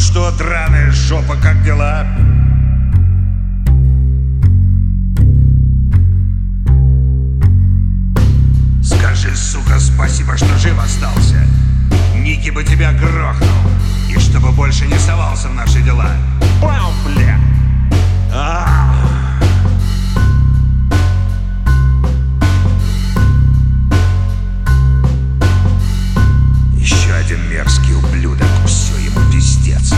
что, драная жопа, как дела? Скажи, сука, спасибо, что жив остался. Ники бы тебя грохнул. И чтобы больше не совался в наши дела. Вау, бля! Еще один мерзкий ублюдок. Все ему пиздец.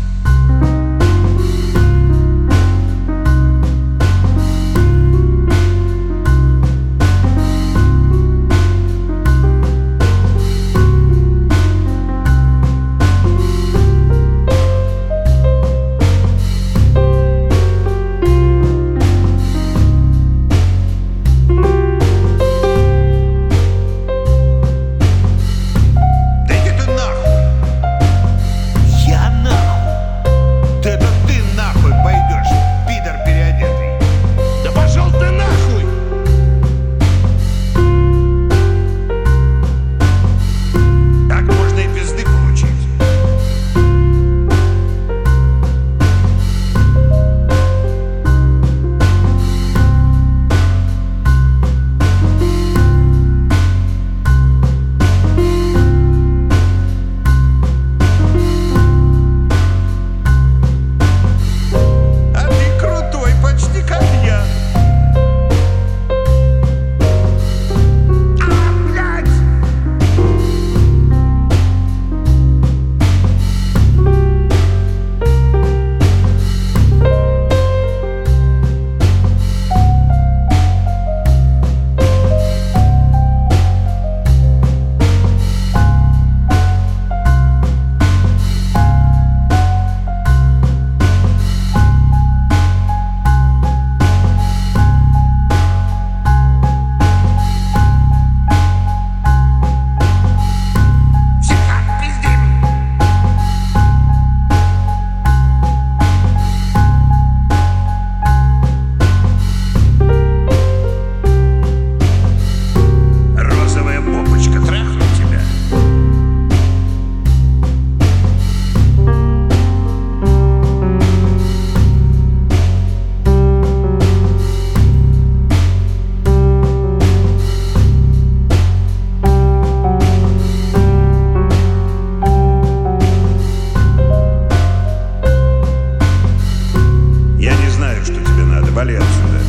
Вали отсюда.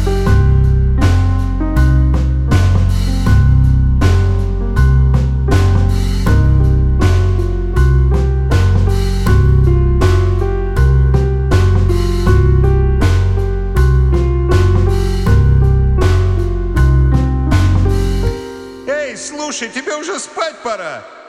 Эй, слушай, тебе уже спать пора.